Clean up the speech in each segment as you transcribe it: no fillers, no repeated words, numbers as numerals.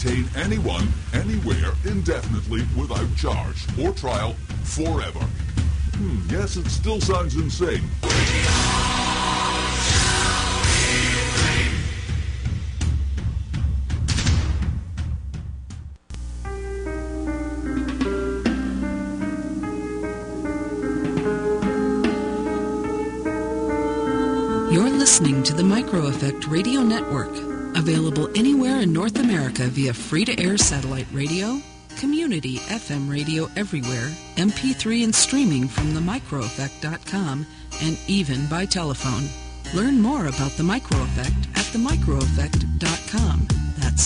detain anyone, anywhere, indefinitely, without charge or trial, forever. Yes, it still sounds insane. You're listening to the Micro Effect Radio Network, available anywhere in North America via free-to-air satellite radio, community FM radio everywhere, MP3 and streaming from themicroeffect.com, and even by telephone. Learn more about the Micro Effect at themicroeffect.com. That's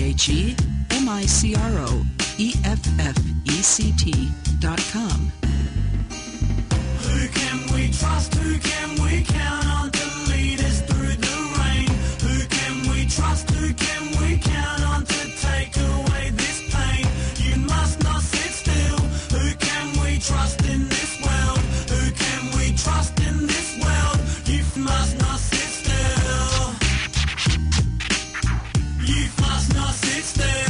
THEMICROEFFECT.com. Who can we trust? Who can we count on to lead us through the rain? Who can we trust? Who can we count on to take away this pain? You must not sit still. Who can we trust in this world? Who can we trust in this world? You must not sit still. You must not sit still.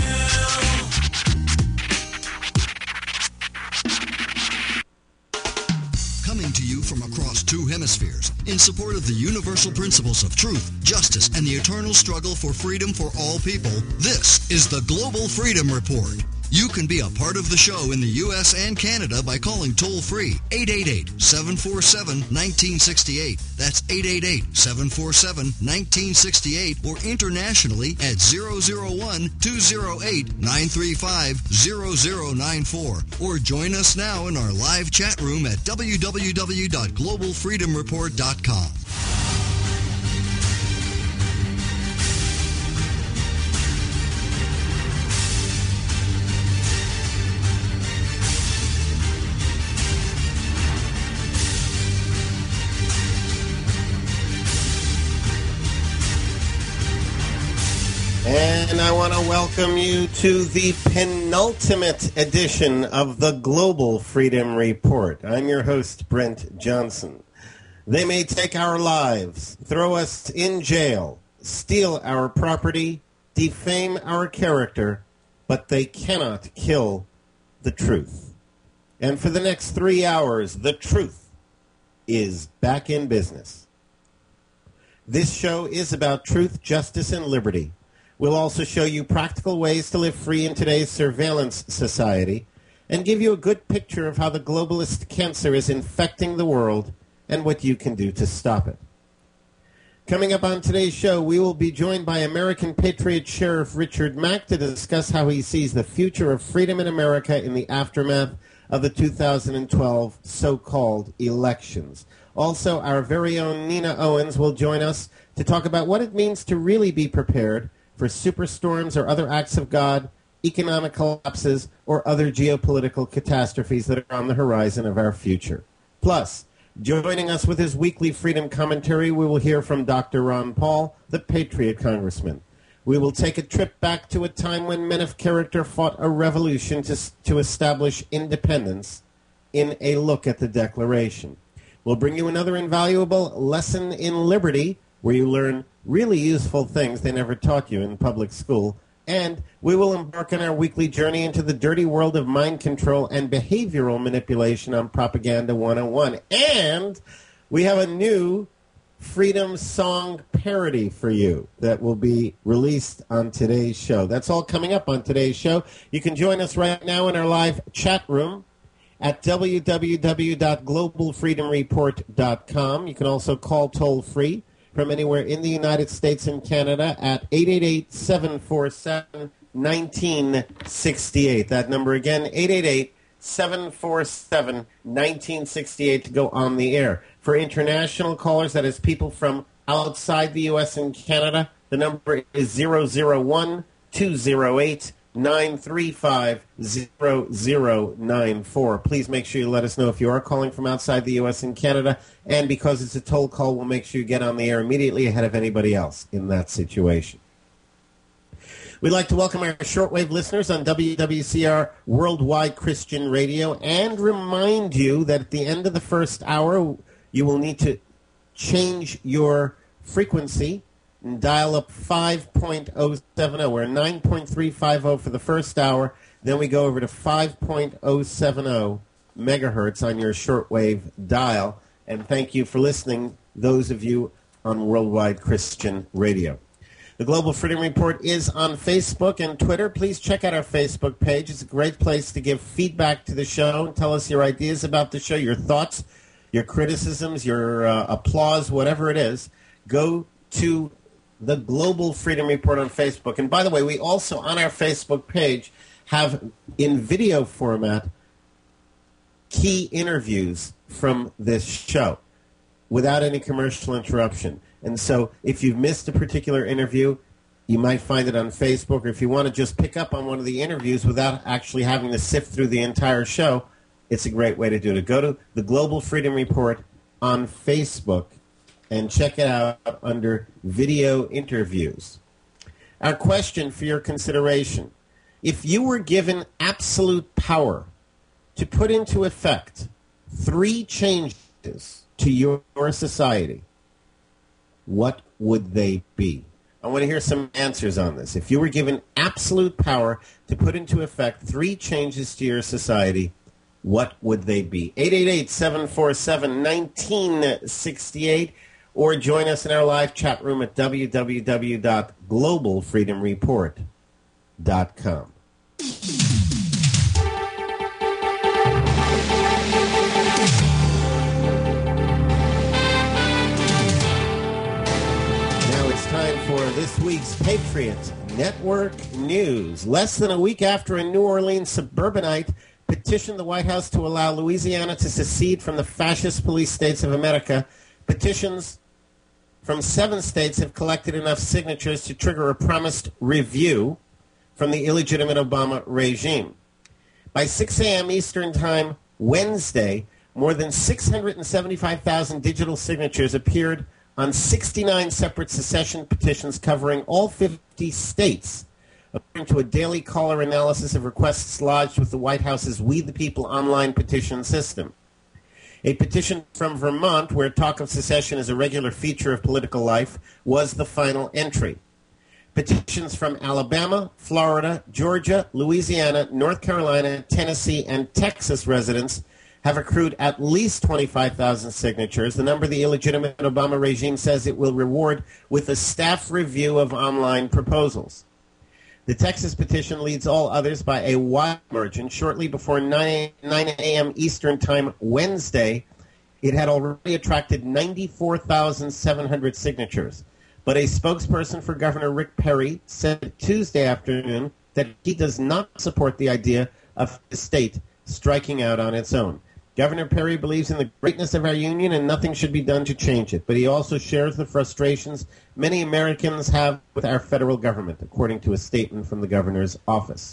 Coming to you from across two hemispheres, in support of the universal principles of truth, justice, and the eternal struggle for freedom for all people, this is the Global Freedom Report. You can be a part of the show in the U.S. and Canada by calling toll-free 888-747-1968. That's 888-747-1968, or internationally at 001-208-935-0094. Or join us now in our live chat room at www.globalfreedomreport.com. And I want to welcome you to the penultimate edition of the Global Freedom Report. I'm your host, Brent Johnson. They may take our lives, throw us in jail, steal our property, defame our character, but they cannot kill the truth. And for the next 3 hours, the truth is back in business. This show is about truth, justice, and liberty. We'll also show you practical ways to live free in today's surveillance society and give you a good picture of how the globalist cancer is infecting the world and what you can do to stop it. Coming up on today's show, we will be joined by American Patriot Sheriff Richard Mack to discuss how he sees the future of freedom in America in the aftermath of the 2012 so-called elections. Also, our very own Nina Owens will join us to talk about what it means to really be prepared for superstorms or other acts of God, economic collapses, or other geopolitical catastrophes that are on the horizon of our future. Plus, joining us with his weekly freedom commentary, we will hear from Dr. Ron Paul, the Patriot Congressman. We will take a trip back to a time when men of character fought a revolution to establish independence in a look at the Declaration. We'll bring you another invaluable lesson in liberty, where you learn really useful things they never taught you in public school. And we will embark on our weekly journey into the dirty world of mind control and behavioral manipulation on Propaganda 101. And we have a new freedom song parody for you that will be released on today's show. That's all coming up on today's show. You can join us right now in our live chat room at www.globalfreedomreport.com. You can also call toll-free from anywhere in the United States and Canada at 888-747-1968. That number again, 888-747-1968 to go on the air. For international callers, that is people from outside the U.S. and Canada, the number is 001-208-935-0094. Please make sure you let us know if you are calling from outside the U.S. and Canada, and because it's a toll call, we'll make sure you get on the air immediately ahead of anybody else in that situation. We'd like to welcome our shortwave listeners on WWCR Worldwide Christian Radio and remind you that at the end of the first hour, you will need to change your frequency and dial up 5.070. We're 9.350 for the first hour. Then we go over to 5.070 megahertz on your shortwave dial. And thank you for listening, those of you on Worldwide Christian Radio. The Global Freedom Report is on Facebook and Twitter. Please check out our Facebook page. It's a great place to give feedback to the show and tell us your ideas about the show, your thoughts, your criticisms, your applause, whatever it is. Go to the Global Freedom Report on Facebook. And by the way, we also, on our Facebook page, have in video format key interviews from this show without any commercial interruption. And so if you've missed a particular interview, you might find it on Facebook. Or if you want to just pick up on one of the interviews without actually having to sift through the entire show, it's a great way to do it. Go to the Global Freedom Report on Facebook and check it out under video interviews. Our question for your consideration: if you were given absolute power to put into effect 3 changes to your society, what would they be? I want to hear some answers on this. If you were given absolute power to put into effect 3 changes to your society, what would they be? 888-747-1968, or join us in our live chat room at www.globalfreedomreport.com. Time for this week's Patriot Network News. Less than a week after a New Orleans suburbanite petitioned the White House to allow Louisiana to secede from the fascist police states of America, petitions from 7 states have collected enough signatures to trigger a promised review from the illegitimate Obama regime. By 6 a.m. Eastern Time Wednesday, more than 675,000 digital signatures appeared on 69 separate secession petitions covering all 50 states, according to a Daily Caller analysis of requests lodged with the White House's We the People online petition system. A petition from Vermont, where talk of secession is a regular feature of political life, was the final entry. Petitions from Alabama, Florida, Georgia, Louisiana, North Carolina, Tennessee, and Texas residents have accrued at least 25,000 signatures, the number the illegitimate Obama regime says it will reward with a staff review of online proposals. The Texas petition leads all others by a wide margin. Shortly before 9 a.m. Eastern Time Wednesday, it had already attracted 94,700 signatures. But a spokesperson for Governor Rick Perry said Tuesday afternoon that he does not support the idea of the state striking out on its own. Governor Perry believes in the greatness of our union and nothing should be done to change it, but he also shares the frustrations many Americans have with our federal government, according to a statement from the governor's office.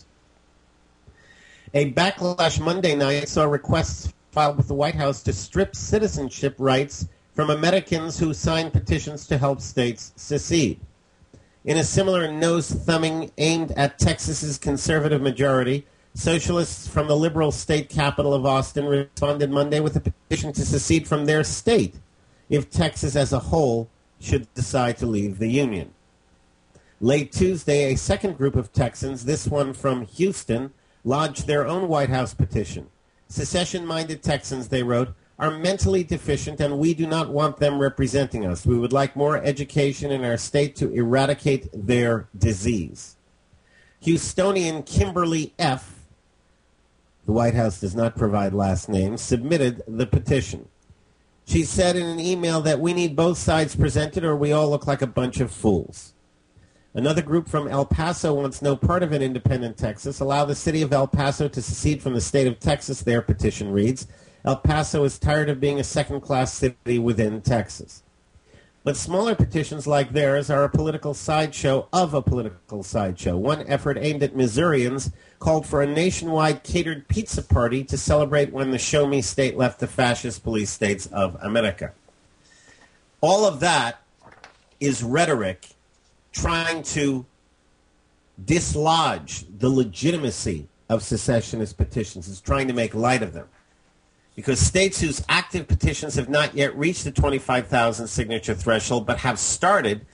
A backlash Monday night saw requests filed with the White House to strip citizenship rights from Americans who signed petitions to help states secede. In a similar nose-thumbing aimed at Texas's conservative majority, socialists from the liberal state capital of Austin responded Monday with a petition to secede from their state if Texas as a whole should decide to leave the Union. Late Tuesday, a second group of Texans, this one from Houston, lodged their own White House petition. Secession-minded Texans, they wrote, are mentally deficient and we do not want them representing us. We would like more education in our state to eradicate their disease. Houstonian Kimberly F., the White House does not provide last names, submitted the petition. She said in an email that we need both sides presented or we all look like a bunch of fools. Another group from El Paso wants no part of an independent Texas. Allow the city of El Paso to secede from the state of Texas, their petition reads. El Paso is tired of being a second-class city within Texas. But smaller petitions like theirs are a political sideshow of a political sideshow. One effort aimed at Missourians called for a nationwide catered pizza party to celebrate when the Show Me state left the fascist police states of America. All of that is rhetoric trying to dislodge the legitimacy of secessionist petitions. It's trying to make light of them. Because states whose active petitions have not yet reached the 25,000 signature threshold but have started,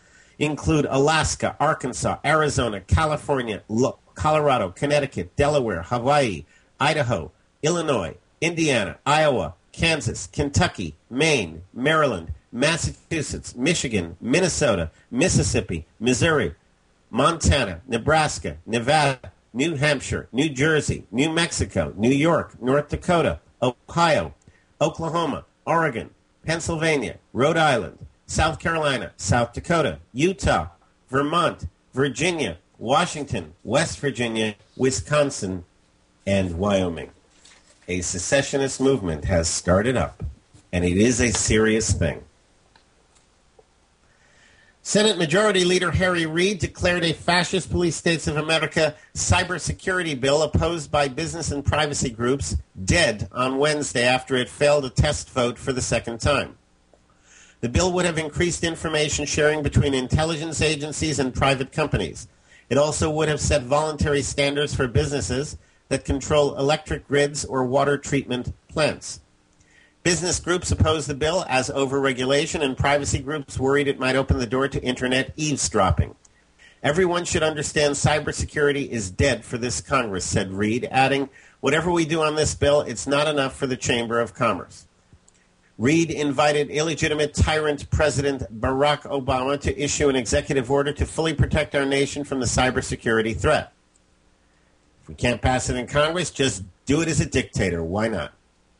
include Alaska, Arkansas, Arizona, California, Colorado, Connecticut, Delaware, Hawaii, Idaho, Illinois, Indiana, Iowa, Kansas, Kentucky, Maine, Maryland, Massachusetts, Michigan, Minnesota, Mississippi, Missouri, Montana, Nebraska, Nevada, New Hampshire, New Jersey, New Mexico, New York, North Dakota, Ohio, Oklahoma, Oregon, Pennsylvania, Rhode Island, South Carolina, South Dakota, Utah, Vermont, Virginia, Washington, West Virginia, Wisconsin, and Wyoming. A secessionist movement has started up, and it is a serious thing. Senate Majority Leader Harry Reid declared a fascist police states of America cybersecurity bill opposed by business and privacy groups dead on Wednesday after it failed a test vote for the second time. The bill would have increased information sharing between intelligence agencies and private companies. It also would have set voluntary standards for businesses that control electric grids or water treatment plants. Business groups opposed the bill as overregulation, and privacy groups worried it might open the door to Internet eavesdropping. Everyone should understand cybersecurity is dead for this Congress, said Reid, adding, whatever we do on this bill, it's not enough for the Chamber of Commerce. Reid invited illegitimate tyrant President Barack Obama to issue an executive order to fully protect our nation from the cybersecurity threat. If we can't pass it in Congress, just do it as a dictator. Why not?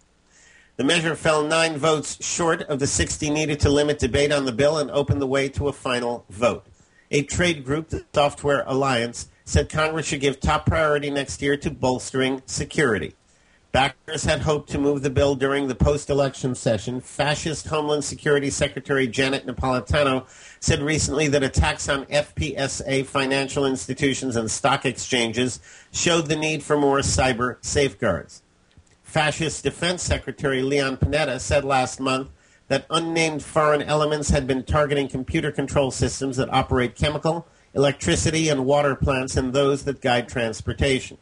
The measure fell 9 votes short of the 60 needed to limit debate on the bill and open the way to a final vote. A trade group, the Software Alliance, said Congress should give top priority next year to bolstering security. Backers had hoped to move the bill during the post-election session. Fascist Homeland Security Secretary Janet Napolitano said recently that attacks on FPSA financial institutions and stock exchanges showed the need for more cyber safeguards. Fascist Defense Secretary Leon Panetta said last month that unnamed foreign elements had been targeting computer control systems that operate chemical, electricity, and water plants and those that guide transportation.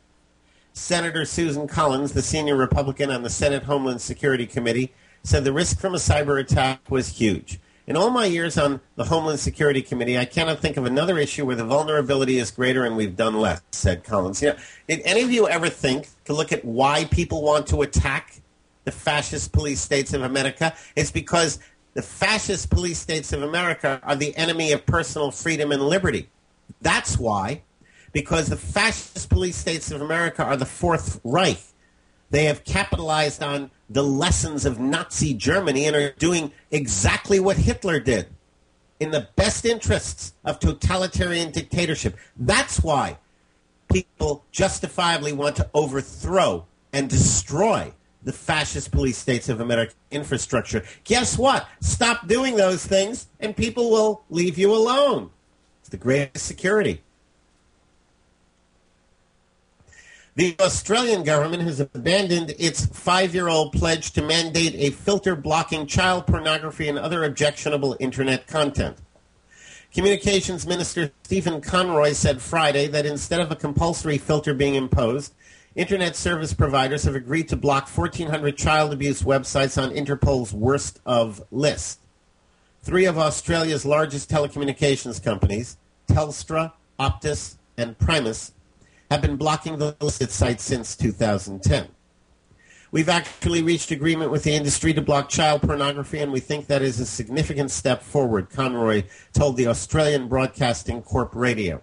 Senator Susan Collins, the senior Republican on the Senate Homeland Security Committee, said the risk from a cyber attack was huge. In all my years on the Homeland Security Committee, I cannot think of another issue where the vulnerability is greater and we've done less, said Collins. You know, did any of you ever think to look at why people want to attack the fascist police states of America? It's because the fascist police states of America are the enemy of personal freedom and liberty. That's why. Because the fascist police states of America are the Fourth Reich. They have capitalized on the lessons of Nazi Germany and are doing exactly what Hitler did in the best interests of totalitarian dictatorship. That's why people justifiably want to overthrow and destroy the fascist police states of America infrastructure. Guess what? Stop doing those things and people will leave you alone. It's the greatest security. The Australian government has abandoned its 5-year-old pledge to mandate a filter blocking child pornography and other objectionable Internet content. Communications Minister Stephen Conroy said Friday that instead of a compulsory filter being imposed, Internet service providers have agreed to block 1,400 child abuse websites on Interpol's worst of list. 3 of Australia's largest telecommunications companies, Telstra, Optus, and Primus, have been blocking the listed sites since 2010. We've actually reached agreement with the industry to block child pornography, and we think that is a significant step forward, Conroy told the Australian Broadcasting Corp Radio.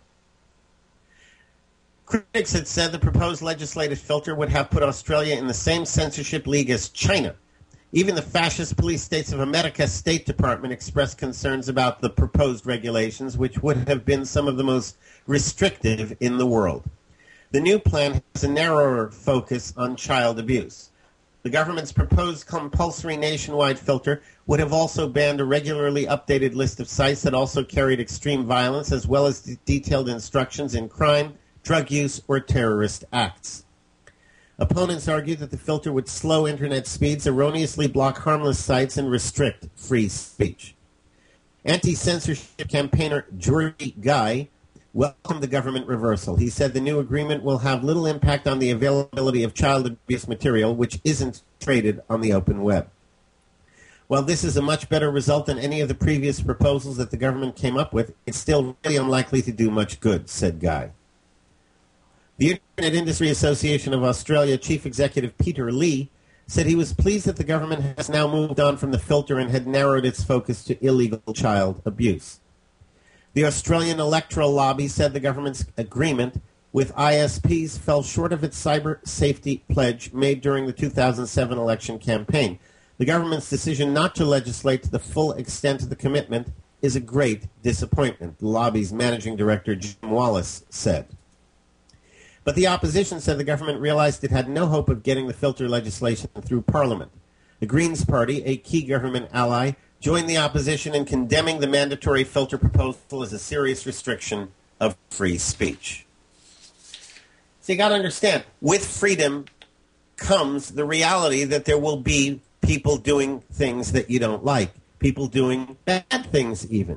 Critics had said the proposed legislative filter would have put Australia in the same censorship league as China. Even the fascist police states of America State Department expressed concerns about the proposed regulations, which would have been some of the most restrictive in the world. The new plan has a narrower focus on child abuse. The government's proposed compulsory nationwide filter would have also banned a regularly updated list of sites that also carried extreme violence, as well as detailed instructions in crime, drug use, or terrorist acts. Opponents argue that the filter would slow Internet speeds, erroneously block harmless sites, and restrict free speech. Anti-censorship campaigner Geordie Guy welcomed the government reversal. He said the new agreement will have little impact on the availability of child abuse material, which isn't traded on the open web. While this is a much better result than any of the previous proposals that the government came up with, it's still really unlikely to do much good, said Guy. The Internet Industry Association of Australia Chief Executive Peter Lee said he was pleased that the government has now moved on from the filter and had narrowed its focus to illegal child abuse. The Australian Electoral Lobby said the government's agreement with ISPs fell short of its cyber safety pledge made during the 2007 election campaign. The government's decision not to legislate to the full extent of the commitment is a great disappointment, the lobby's managing director Jim Wallace said. But the opposition said the government realized it had no hope of getting the filter legislation through Parliament. The Greens Party, a key government ally, joined the opposition in condemning the mandatory filter proposal as a serious restriction of free speech. So you got to understand, with freedom comes the reality that there will be people doing things that you don't like, people doing bad things even.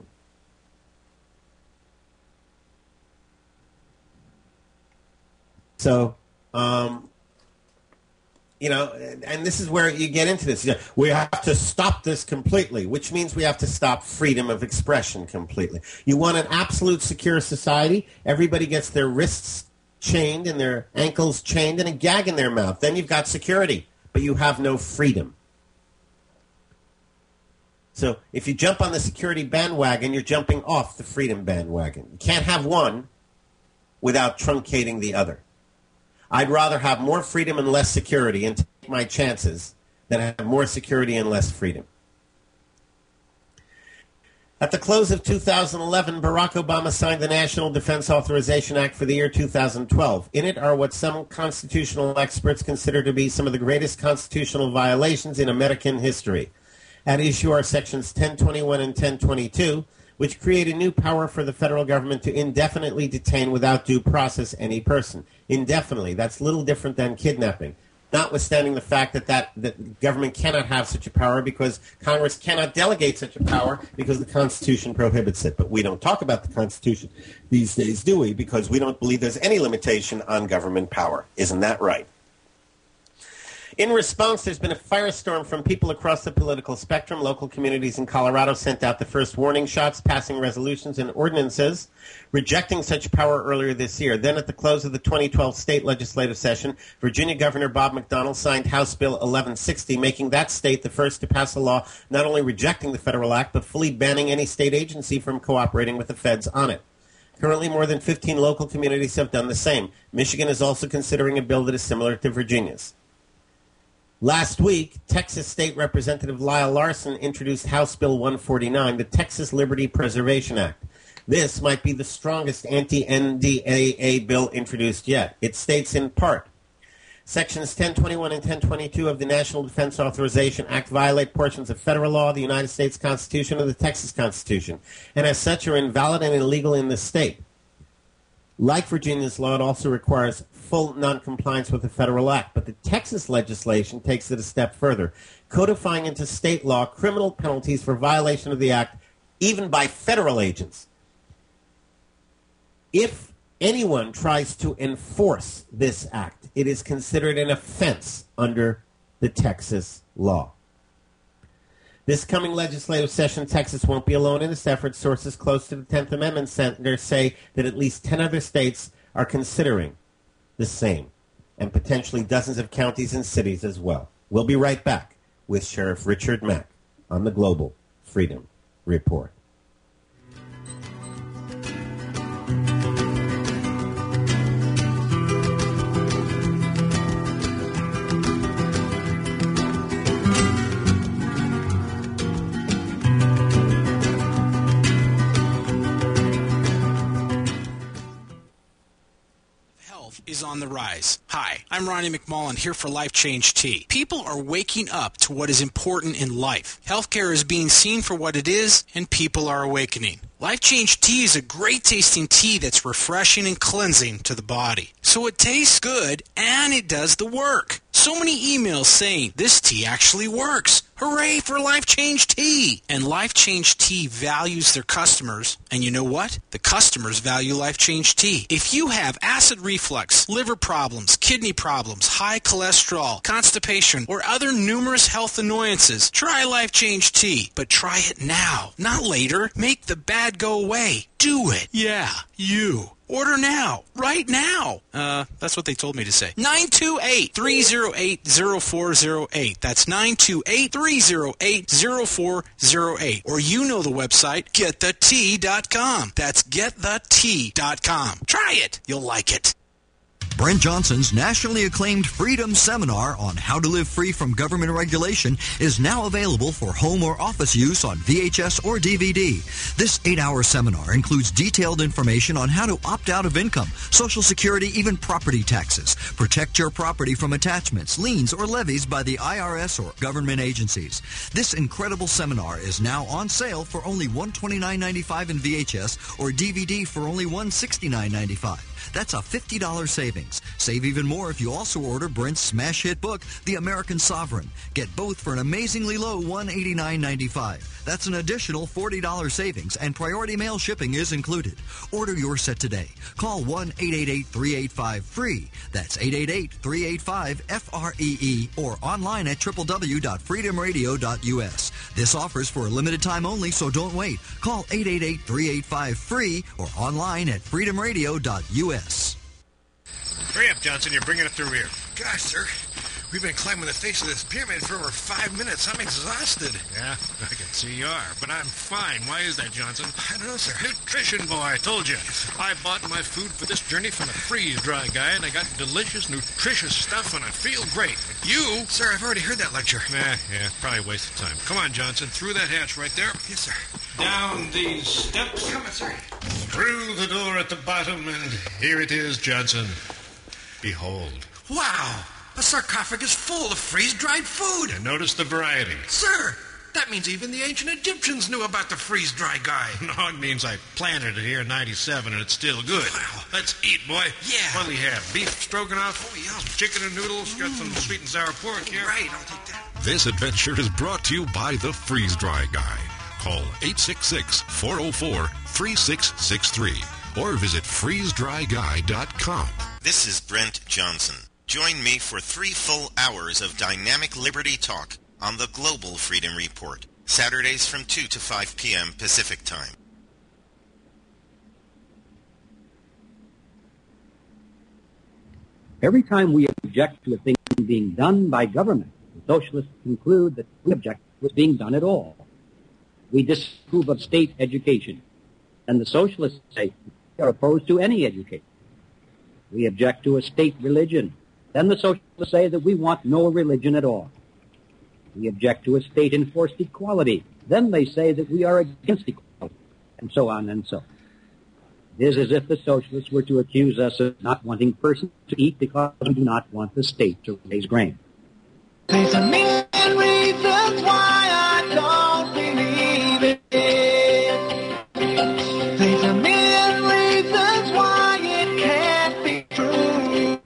So, and this is where you get into this. We have to stop this completely, which means we have to stop freedom of expression completely. You want an absolute secure society? Everybody gets their wrists chained and their ankles chained and a gag in their mouth. Then you've got security, but you have no freedom. So if you jump on the security bandwagon, you're jumping off the freedom bandwagon. You can't have one without truncating the other. I'd rather have more freedom and less security and take my chances than have more security and less freedom. At the close of 2011, Barack Obama signed the National Defense Authorization Act for the year 2012. In it are what some constitutional experts consider to be some of the greatest constitutional violations in American history. At issue are Sections 1021 and 1022, which create a new power for the federal government to indefinitely detain without due process any person. Indefinitely. That's a little different than kidnapping. Notwithstanding the fact that the government cannot have such a power because Congress cannot delegate such a power because the Constitution prohibits it. But we don't talk about the Constitution these days, do we? Because we don't believe there's any limitation on government power. Isn't that right? In response, there's been a firestorm from people across the political spectrum. Local communities in Colorado sent out the first warning shots, passing resolutions and ordinances rejecting such power earlier this year. Then at the close of the 2012 state legislative session, Virginia Governor Bob McDonnell signed House Bill 1160, making that state the first to pass a law not only rejecting the federal act, but fully banning any state agency from cooperating with the feds on it. Currently, more than 15 local communities have done the same. Michigan is also considering a bill that is similar to Virginia's. Last week, Texas State Representative Lyle Larson introduced House Bill 149, the Texas Liberty Preservation Act. This might be the strongest anti-NDAA bill introduced yet. It states in part, Sections 1021 and 1022 of the National Defense Authorization Act violate portions of federal law, the United States Constitution, and the Texas Constitution, and as such are invalid and illegal in the state. Like Virginia's law, it also requires full noncompliance with the federal act, but the Texas legislation takes it a step further, codifying into state law criminal penalties for violation of the act, even by federal agents. If anyone tries to enforce this act, it is considered an offense under the Texas law. This coming legislative session, Texas won't be alone in this effort. Sources close to the 10th Amendment Center say that at least 10 other states are considering the same, and potentially dozens of counties and cities as well. We'll be right back with Sheriff Richard Mack on the Global Freedom Report. Is on the rise. Hi, I'm Ronnie McMullen here for Life Change Tea. People are waking up to what is important in life. Healthcare is being seen for what it is, and people are awakening. Life Change Tea is a great tasting tea that's refreshing and cleansing to the body. So so it tastes good and it does the work. So many emails saying this tea actually works. Hooray for Life Change Tea! And Life Change Tea values their customers. And you know what? The customers value Life Change Tea. If you have acid reflux, liver problems, kidney problems, high cholesterol, constipation, or other numerous health annoyances, try Life Change Tea. But try it now, not later. Make the bad go away. Do it. Yeah, you. Order now. Right now. That's what they told me to say. 928-308-0408. That's 928-308-0408. Or you know the website, getthetea.com. That's getthetea.com. Try it. You'll like it. Brent Johnson's nationally acclaimed Freedom Seminar on how to live free from government regulation is now available for home or office use on VHS or DVD. This 8-hour seminar includes detailed information on how to opt out of income, Social Security, even property taxes, protect your property from attachments, liens, or levies by the IRS or government agencies. This incredible seminar is now on sale for only $129.95 in VHS or DVD for only $169.95. That's a $50 savings. Save even more if you also order Brent's smash hit book, The American Sovereign. Get both for an amazingly low $189.95. That's an additional $40 savings, and priority mail shipping is included. Order your set today. Call 1-888-385-FREE. That's 888-385-FREE or online at www.freedomradio.us. This offer's for a limited time only, so don't wait. Call 888-385-FREE or online at freedomradio.us. Hurry up, Johnson. You're bringing it through here. Gosh, sir. We've been climbing the face of this pyramid for over 5 minutes. I'm exhausted. Yeah, I can see you are. But I'm fine. Why is that, Johnson? I don't know, sir. Nutrition boy, I told you. I bought my food for this journey from the freeze-dry guy, and I got delicious, nutritious stuff, and I feel great. But you... Sir, I've already heard that lecture. Yeah, probably a waste of time. Come on, Johnson. Through that hatch right there. Yes, sir. Down these steps. Come on, sir. Through the door at the bottom, and here it is, Johnson. Behold. Wow! A sarcophagus full of freeze-dried food! And notice the variety. Sir, that means even the ancient Egyptians knew about the freeze-dry guy. No, it means I planted it here in 97 and it's still good. Wow. Let's eat, boy. Yeah. What do we have? Beef stroganoff? Oh, yeah. Chicken and noodles? Got some sweet and sour pork here. Right, I'll take that. This adventure is brought to you by the Freeze Dry Guy. Call 866-404-3663 or visit freezedryguy.com. This is Brent Johnson. Join me for 3 full hours of dynamic liberty talk on the Global Freedom Report, Saturdays from 2 to 5 p.m. Pacific Time. Every time we object to a thing being done by government, the socialists conclude that we object to what's being done at all. We disapprove of state education, and the socialists say we are opposed to any education. We object to a state religion. Then the socialists say that we want no religion at all. We object to a state-enforced equality. Then they say that we are against equality, and so on and so on. It is as if the socialists were to accuse us of not wanting persons to eat because we do not want the state to raise grain. There's a million reasons why I don't believe it. There's a million reasons why it can't be true.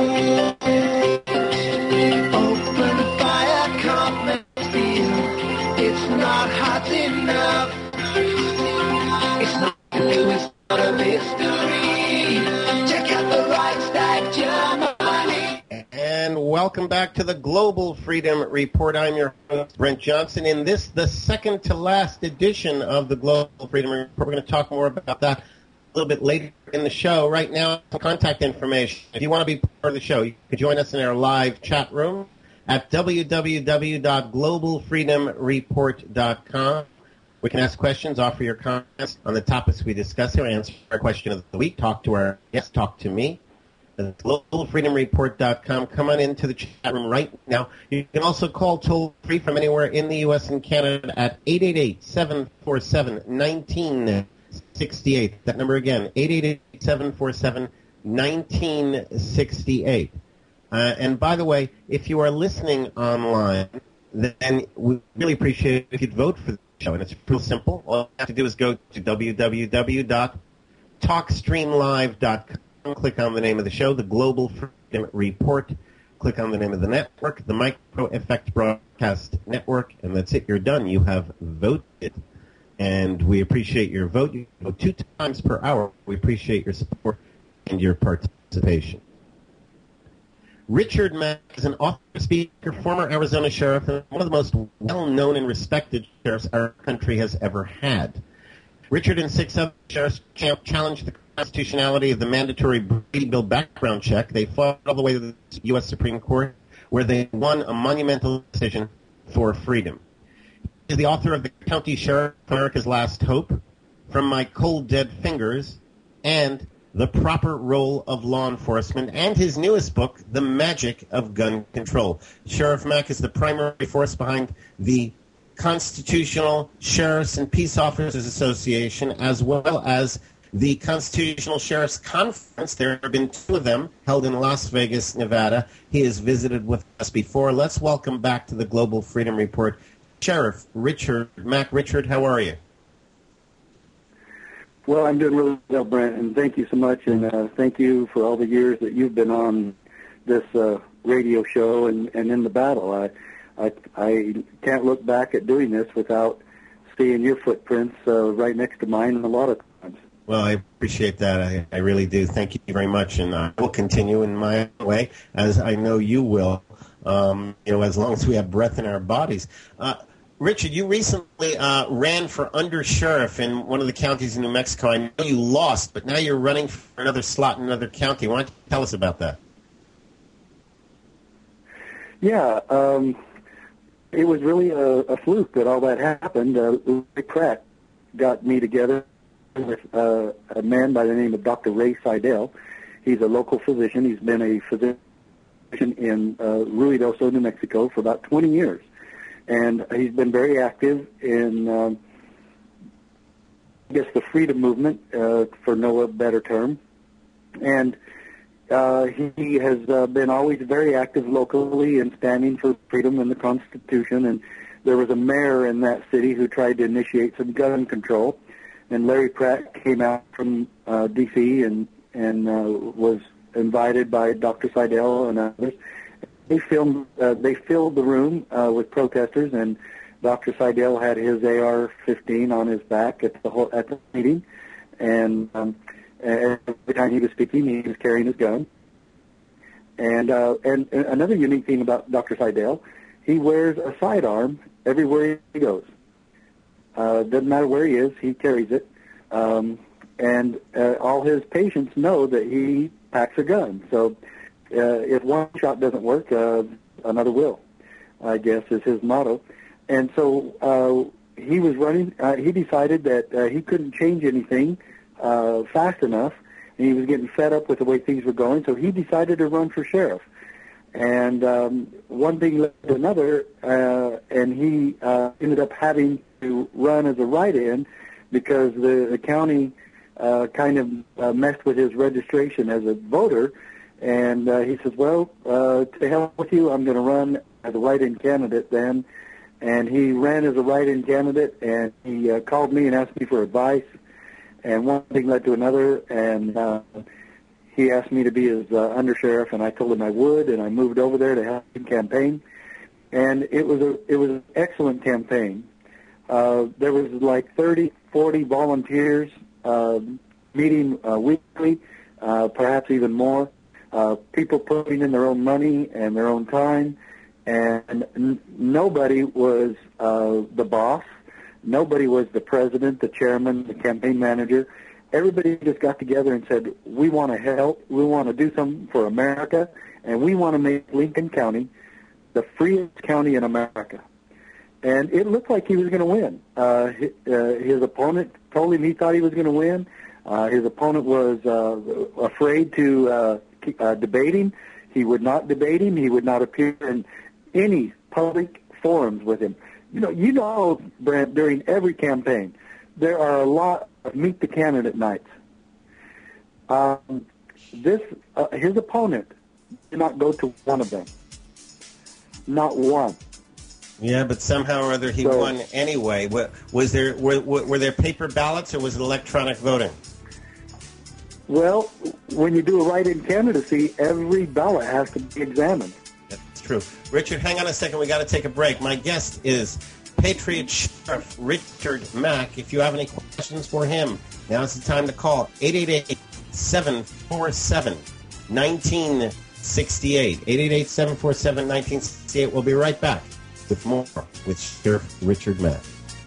Open fire, come and feel. It's not hot enough. It's not new, it's not a mystery. Check out the Reichstag, Germany. And welcome back to the Global Freedom Report. I'm your host, Brent Johnson. In this, the second to last edition of the Global Freedom Report, we're going to talk more about that a little bit later in the show. Right now, some contact information. If you want to be part of the show, you can join us in our live chat room at www.globalfreedomreport.com. We can ask questions, offer your comments on the topics we discuss here, answer our question of the week, talk to our guests, talk to me. That's globalfreedomreport.com. Come on into the chat room right now. You can also call toll-free from anywhere in the U.S. and Canada at 888-747-1968. That number again, 888-747-1968. And by the way, if you are listening online, then we really appreciate it if you'd vote for the show. And it's real simple. All you have to do is go to www.talkstreamlive.com. click on the name of the show, the Global Freedom Report. Click on the name of the network, the Micro Effect Broadcast Network, and that's it. You're done. You have voted. And we appreciate your vote. You vote 2 times per hour. We appreciate your support and your participation. Richard Mack is an author, speaker, former Arizona sheriff, and one of the most well-known and respected sheriffs our country has ever had. Richard and 6 other sheriffs challenged the constitutionality of the mandatory Brady Bill background check. They fought all the way to the U.S. Supreme Court, where they won a monumental decision for freedom. He is the author of The County Sheriff, America's Last Hope, From My Cold Dead Fingers, and The Proper Role of Law Enforcement, and his newest book, The Magic of Gun Control. Sheriff Mack is the primary force behind the Constitutional Sheriffs and Peace Officers Association, as well as the Constitutional Sheriffs Conference. There have been 2 of them held in Las Vegas, Nevada. He has visited with us before. Let's welcome back to the Global Freedom Report Sheriff Richard Mack. Richard, how are you? Well, I'm doing really well, Brent, and thank you so much, and thank you for all the years that you've been on this radio show and in the battle. I can't look back at doing this without seeing your footprints right next to mine a lot of times. Well, I appreciate that. I really do. Thank you very much, and I will continue in my own way, as I know you will, as long as we have breath in our bodies. Richard, you recently ran for undersheriff in one of the counties in New Mexico. I know you lost, but now you're running for another slot in another county. Why don't you tell us about that? Yeah, it was really a fluke that all that happened. Ray Pratt got me together with a man by the name of Dr. Ray Seidel. He's a local physician. He's been a physician in Ruidoso, New Mexico for about 20 years. And he's been very active in, the freedom movement, for no better term. And he has been always very active locally in standing for freedom and the Constitution. And there was a mayor in that city who tried to initiate some gun control. And Larry Pratt came out from D.C. and was invited by Dr. Seidel and others. They filled the room with protesters, and Dr. Seidel had his AR-15 on his back at the meeting, and every time he was speaking, he was carrying his gun. And another unique thing about Dr. Seidel, he wears a sidearm everywhere he goes. Doesn't matter where he is, he carries it, and all his patients know that he packs a gun. So if one shot doesn't work, another will, I guess, is his motto. And so he was running. He decided that he couldn't change anything fast enough, and he was getting fed up with the way things were going, so he decided to run for sheriff. And one thing led to another, and he ended up having to run as a write-in because the county kind of messed with his registration as a voter. And he says, well, to hell with you, I'm going to run as a write-in candidate then. And he ran as a write-in candidate, and he called me and asked me for advice. And one thing led to another, and he asked me to be his undersheriff, and I told him I would, and I moved over there to help him campaign. And it was an excellent campaign. There was like 30, 40 volunteers meeting weekly, perhaps even more. People putting in their own money and their own time, and nobody was the boss. Nobody was the president, the chairman, the campaign manager. Everybody just got together and said, we want to help, we want to do something for America, and we want to make Lincoln County the freest county in America. And it looked like he was going to win. His opponent told him he thought he was going to win. His opponent was afraid to debating. He would not debate him. He would not appear in any public forums with him. You know, Brent, during every campaign, there are a lot of meet the candidate nights. His opponent did not go to one of them. Not one. Yeah, but somehow or other he won anyway. Were there paper ballots or was it electronic voting? Well, when you do a write-in candidacy, every ballot has to be examined. That's true. Richard, hang on a second. We got to take a break. My guest is Patriot Sheriff Richard Mack. If you have any questions for him, now's the time to call 888-747-1968. 888-747-1968. We'll be right back with more with Sheriff Richard Mack.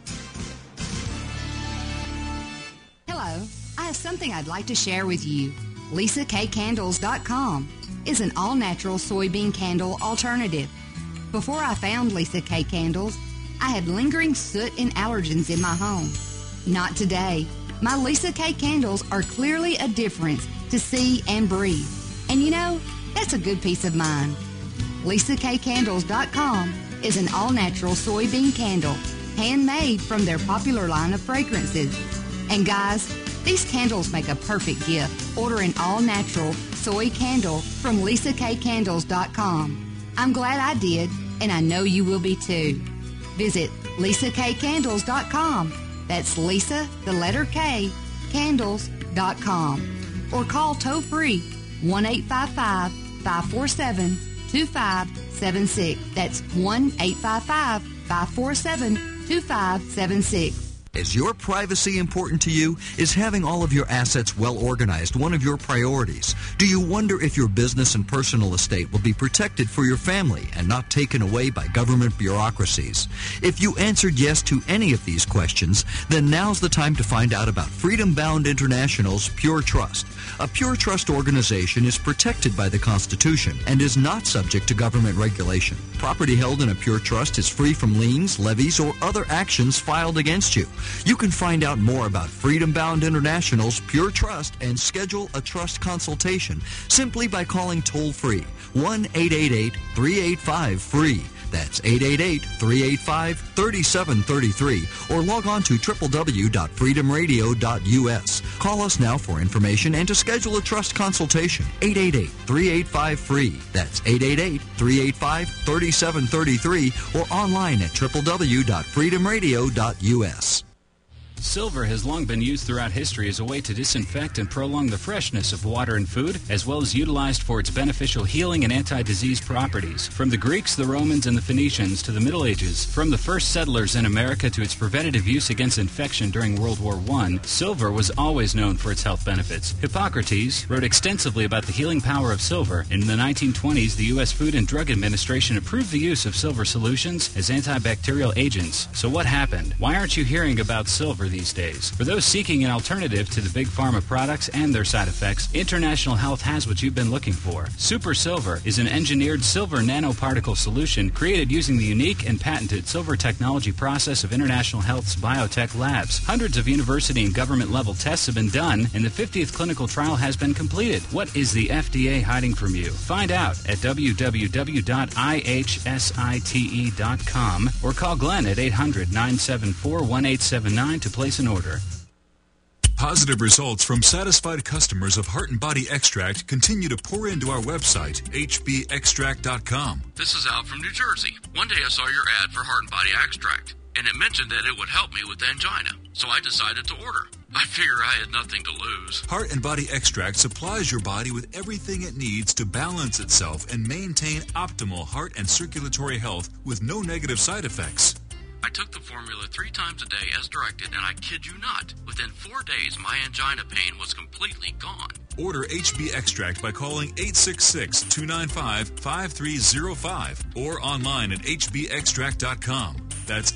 Hello. I have something I'd like to share with you. LisaKCandles.com is an all-natural soybean candle alternative. Before I found Lisa K Candles, I had lingering soot and allergens in my home. Not today. My Lisa K Candles are clearly a difference to see and breathe. And you know, that's a good peace of mind. LisaKCandles.com is an all-natural soybean candle, handmade from their popular line of fragrances. And guys, these candles make a perfect gift. Order an all-natural soy candle from LisaKCandles.com. I'm glad I did, and I know you will be too. Visit LisaKCandles.com. That's Lisa, the letter K, candles.com. Or call toll-free 1-855-547-2576. That's 1-855-547-2576. Is your privacy important to you? Is having all of your assets well organized one of your priorities? Do you wonder if your business and personal estate will be protected for your family and not taken away by government bureaucracies? If you answered yes to any of these questions, then now's the time to find out about Freedom Bound International's Pure Trust. A Pure Trust organization is protected by the Constitution and is not subject to government regulation. Property held in a Pure Trust is free from liens, levies, or other actions filed against you. You can find out more about Freedom Bound International's Pure Trust and schedule a trust consultation simply by calling toll-free 1-888-385-FREE. That's 888-385-3733 or log on to www.freedomradio.us. Call us now for information and to schedule a trust consultation. 888-385-FREE. That's 888-385-3733 or online at www.freedomradio.us. Silver has long been used throughout history as a way to disinfect and prolong the freshness of water and food, as well as utilized for its beneficial healing and anti-disease properties. From the Greeks, the Romans, and the Phoenicians to the Middle Ages, from the first settlers in America to its preventative use against infection during World War I, silver was always known for its health benefits. Hippocrates wrote extensively about the healing power of silver. In the 1920s, the U.S. Food and Drug Administration approved the use of silver solutions as antibacterial agents. So what happened? Why aren't you hearing about silver these days? For those seeking an alternative to the big pharma products and their side effects, International Health has what you've been looking for. Super Silver is an engineered silver nanoparticle solution created using the unique and patented silver technology process of International Health's biotech labs. Hundreds of university and government level tests have been done, and the 50th clinical trial has been completed. What is the FDA hiding from you? Find out at www.ihsite.com or call Glenn at 800-974-1879 to place an order. Positive results from satisfied customers of Heart and Body Extract continue to pour into our website, hbextract.com. This is Al from New Jersey. One day I saw your ad for Heart and Body Extract, and it mentioned that it would help me with angina, so I decided to order. I figure I had nothing to lose. Heart and Body Extract supplies your body with everything it needs to balance itself and maintain optimal heart and circulatory health with no negative side effects. I took the formula 3 times a day as directed, and I kid you not, within 4 days my angina pain was completely gone. Order HB Extract by calling 866-295-5305 or online at hbextract.com. That's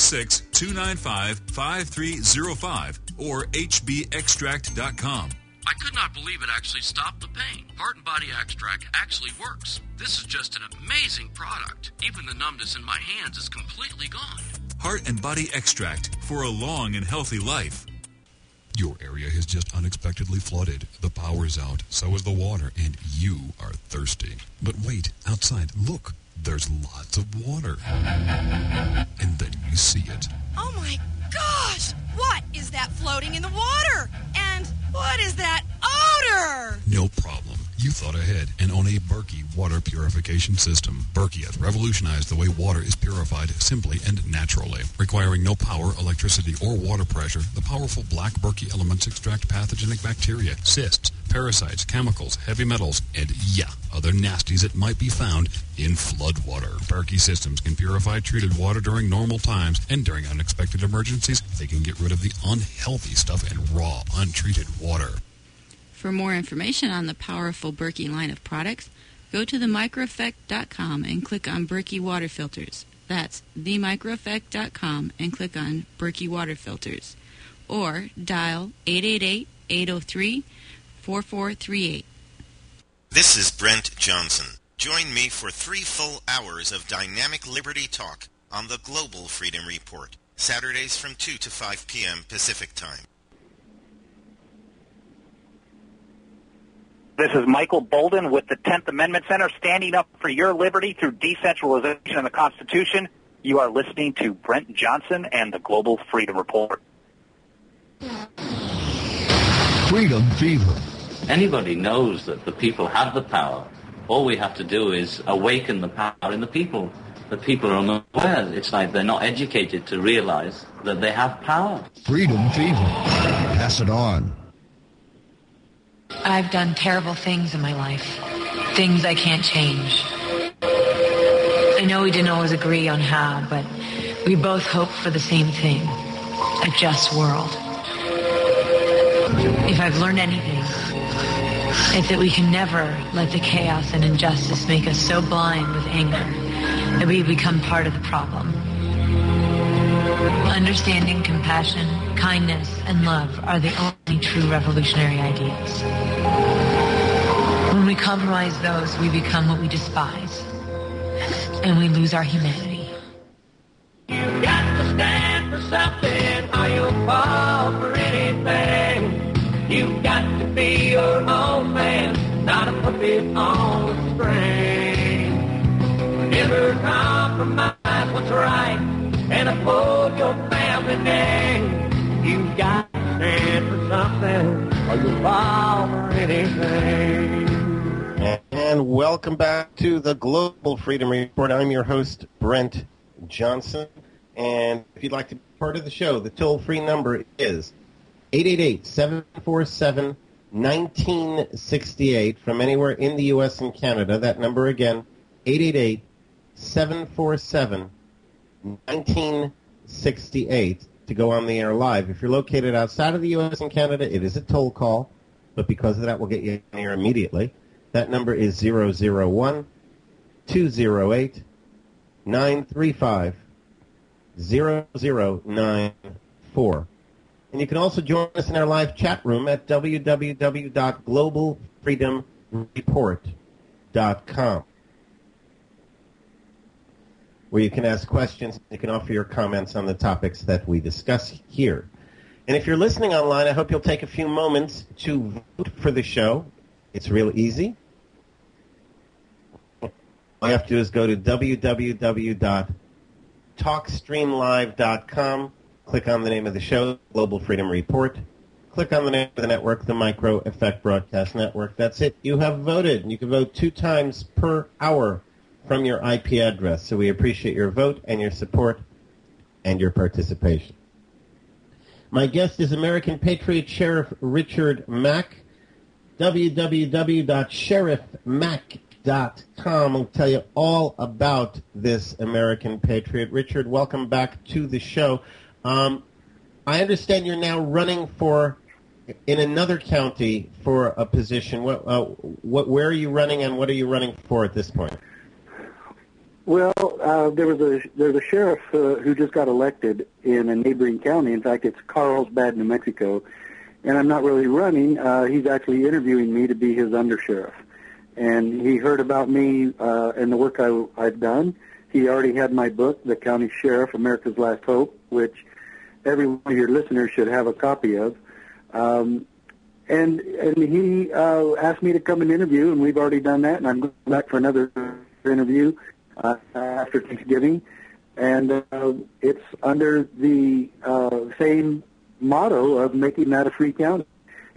866-295-5305 or hbextract.com. I could not believe it actually stopped the pain. Heart and Body Extract actually works. This is just an amazing product. Even the numbness in my hands is completely gone. Heart and Body Extract for a long and healthy life. Your area has just unexpectedly flooded. The power's out, so is the water, and you are thirsty. But wait, outside, look, there's lots of water. And then you see it. Oh my gosh! What is that floating in the water? And what is that odor? No problem. You thought ahead and own a Berkey water purification system. Berkey has revolutionized the way water is purified simply and naturally. Requiring no power, electricity, or water pressure, the powerful black Berkey elements extract pathogenic bacteria, cysts, parasites, chemicals, heavy metals, and other nasties that might be found in flood water. Berkey systems can purify treated water during normal times, and during unexpected emergencies, they can get rid of the unhealthy stuff in raw, untreated water. For more information on the powerful Berkey line of products, go to themicroeffect.com and click on Berkey Water Filters. That's themicroeffect.com and click on Berkey Water Filters. Or dial 888-803-4438. This is Brent Johnson. Join me for 3 full hours of dynamic liberty talk on the Global Freedom Report, Saturdays from 2 to 5 p.m. Pacific Time. This is Michael Bolden with the 10th Amendment Center, standing up for your liberty through decentralization of the Constitution. You are listening to Brent Johnson and the Global Freedom Report. Freedom fever. Anybody knows that the people have the power. All we have to do is awaken the power in the people. The people are unaware. It's like they're not educated to realize that they have power. Freedom fever. Pass it on. I've done terrible things in my life. Things I can't change. I know we didn't always agree on how, but we both hope for the same thing. A just world. If I've learned anything, it's that we can never let the chaos and injustice make us so blind with anger that we become part of the problem. Understanding, compassion, kindness, and love are the only true revolutionary ideas. When we compromise those, we become what we despise, and we lose our humanity. You've got to stand for something, or you'll fall for anything. You've got to be your own man, not a puppet on a string. Never compromise what's right and uphold your family name. You've got to stand for something, or you'll fall for anything. And welcome back to the Global Freedom Report. I'm your host, Brent Johnson. And if you'd like to be part of the show, the toll-free number is 888-747-1968 from anywhere in the U.S. and Canada. That number again, 888-747-1968 to go on the air live. If you're located outside of the U.S. and Canada, it is a toll call, but because of that, we'll get you on the air immediately. That number is 001-208-935-0094. And you can also join us in our live chat room at www.globalfreedomreport.com, where you can ask questions. You can offer your comments on the topics that we discuss here. And if you're listening online, I hope you'll take a few moments to vote for the show. It's real easy. All you have to do is go to www.talkstreamlive.com. Click on the name of the show, Global Freedom Report. Click on the name of the network, the Micro Effect Broadcast Network. That's it. You have voted. You can vote 2 times per hour from your IP address. So we appreciate your vote and your support and your participation. My guest is American Patriot Sheriff Richard Mack. www.sheriffmack.com will tell you all about this American Patriot. Richard, welcome back to the show. I understand you're now running in another county for a position. Where are you running, and what are you running for at this point? Well, there's a sheriff who just got elected in a neighboring county. In fact, it's Carlsbad, New Mexico, and I'm not really running. He's actually interviewing me to be his undersheriff, and he heard about me and the work I've done. He already had my book, The County Sheriff, America's Last Hope, which every one of your listeners should have a copy of. And he asked me to come and interview, and we've already done that, and I'm going back for another interview after Thanksgiving. And it's under the same motto of making that a free county.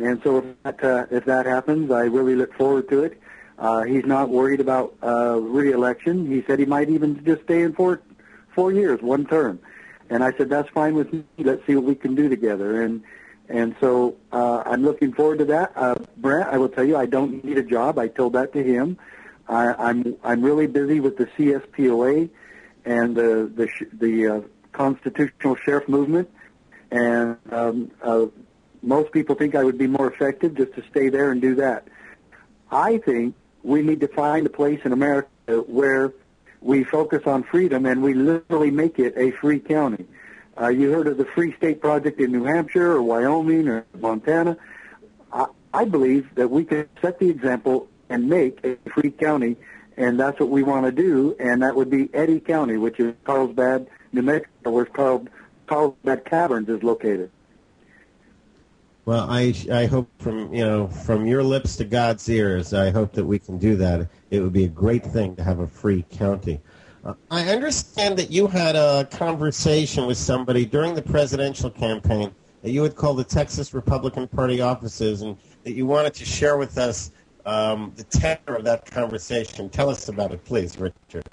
And so if that happens, I really look forward to it. He's not worried about re-election. He said he might even just stay in for 4 years, one term. And I said, that's fine with me. Let's see what we can do together. And so I'm looking forward to that. Brent, I will tell you, I don't need a job. I told that to him. I'm really busy with the CSPOA and the constitutional sheriff movement. And most people think I would be more effective just to stay there and do that. I think we need to find a place in America where we focus on freedom and we literally make it a free county. You heard of the Free State Project in New Hampshire or Wyoming or Montana. I believe that we can set the example and make a free county, and that's what we want to do, and that would be Eddy County, which is Carlsbad, New Mexico, where Carlsbad Caverns is located. Well, I hope from your lips to God's ears, I hope that we can do that. It would be a great thing to have a free county. I understand that you had a conversation with somebody during the presidential campaign that you had called the Texas Republican Party offices, and that you wanted to share with us the tenor of that conversation. Tell us about it, please, Richard.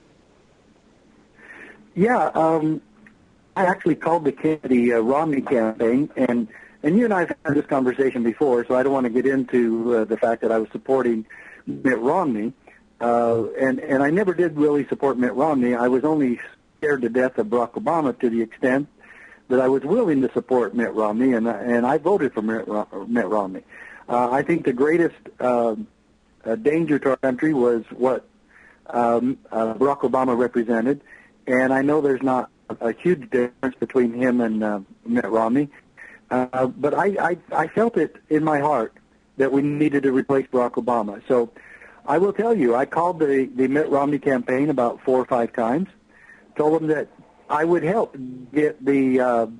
Yeah, I actually called the Romney campaign, and you and I have had this conversation before, so I don't want to get into the fact that I was supporting Mitt Romney. And I never did really support Mitt Romney. I was only scared to death of Barack Obama to the extent that I was willing to support Mitt Romney, and I voted for Mitt Romney. I think the greatest danger to our country was what Barack Obama represented, and I know there's not a huge difference between him and Mitt Romney. But I felt it in my heart that we needed to replace Barack Obama. So I will tell you, I called the Mitt Romney campaign about 4 or 5 times, told them that I would help get the